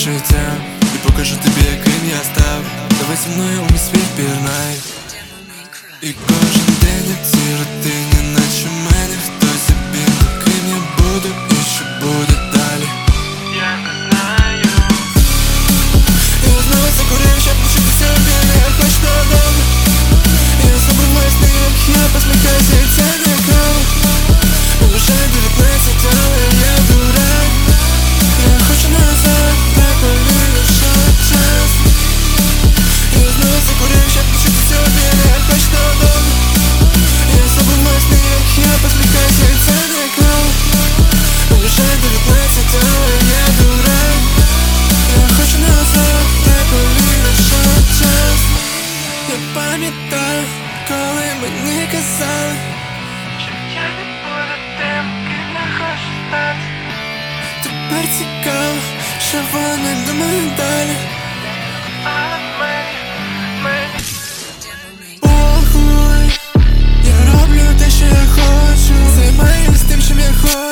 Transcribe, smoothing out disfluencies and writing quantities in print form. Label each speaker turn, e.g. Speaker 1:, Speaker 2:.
Speaker 1: життя і покажу тобі, яким я став. Давай зі мною у мій світ пірнай. І кожен день як в цій рутині, наче в мене хтось обігнув, ким я буду і що буде далі.
Speaker 2: Я не знаю.
Speaker 1: Я знову закурив, щоб лишитися вільний, як хоч на дом. Я забуваю сни, як я посміхаюся, і це не кал. Мені вже 19, але я дурак. Я хочу назад, так повільно, що час. Я знову закурив, щоб лишитися вільний, як хоч на дом. Я забуваю сни, як я посміхаюся, і це не кал. Мені вже 19, але я дурак. Я хочу назад, так повільно, що час. Я пам'ятаю, коли мені казали,
Speaker 2: Що я не буду тим, ким я хочу стати.
Speaker 1: тепер цікаво, що вони думають далі.
Speaker 2: Але мені
Speaker 1: Охуй, я роблю те, що я хочу, займаюсь тим, чим я хочу.